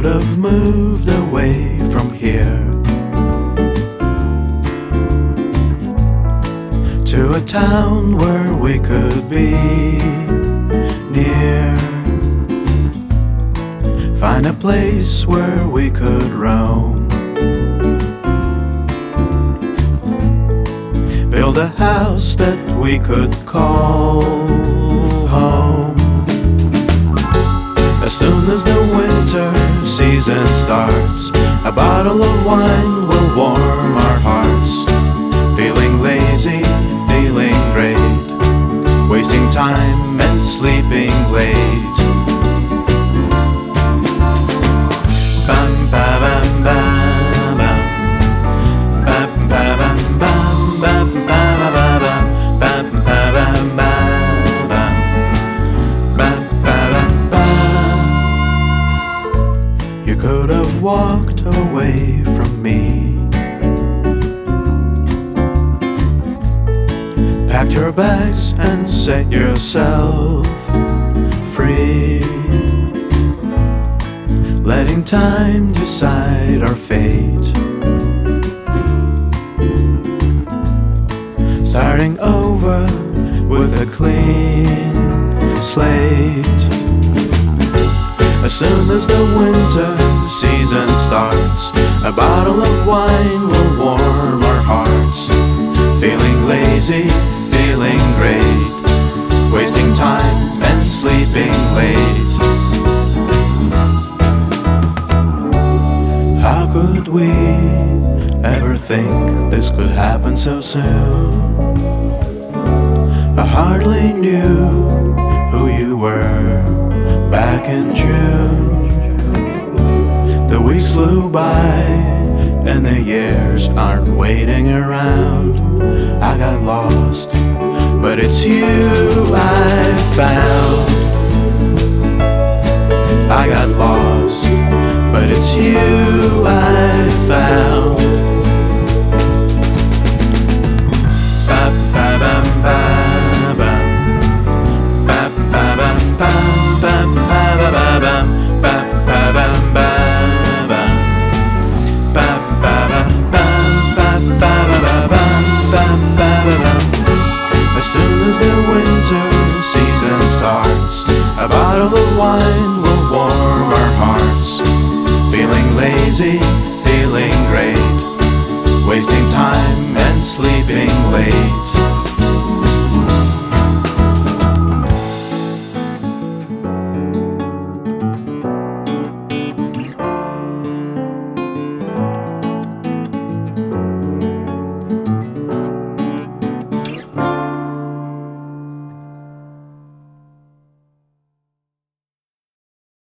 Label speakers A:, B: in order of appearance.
A: could have moved away from here to a town where we could be near. Find a place where we could roam, build a house that we could call home. As soon as the winter season starts, a bottle of wine will warm our hearts. Feeling lazy, feeling great, wasting time and sleeping late. Bam ba bam bam bam, bam ba bam bam bam bam bam bam bam bam bam bam bam. You could have walked away from me, packed your bags and set yourself free, letting time decide our fate, starting over with a clean slate. As soon as the winter season starts, a bottle of wine will warm our hearts. Feeling lazy, feeling great, wasting time and sleeping late. How could we ever think this could happen so soon? I hardly knew who you were back in June. The weeks flew by and the years aren't waiting around. I got lost, but it's you I found. I got lost, but it's you I found. Ba ba bam ba bam, ba ba bam bam bam ba ba ba bam, ba ba bam ba bam, ba ba bam bam ba ba ba bam bam ba ba bam. As soon as the winter season starts, a bottle of wine will warm our hearts. Feeling lazy, feeling great, wasting time and sleeping late.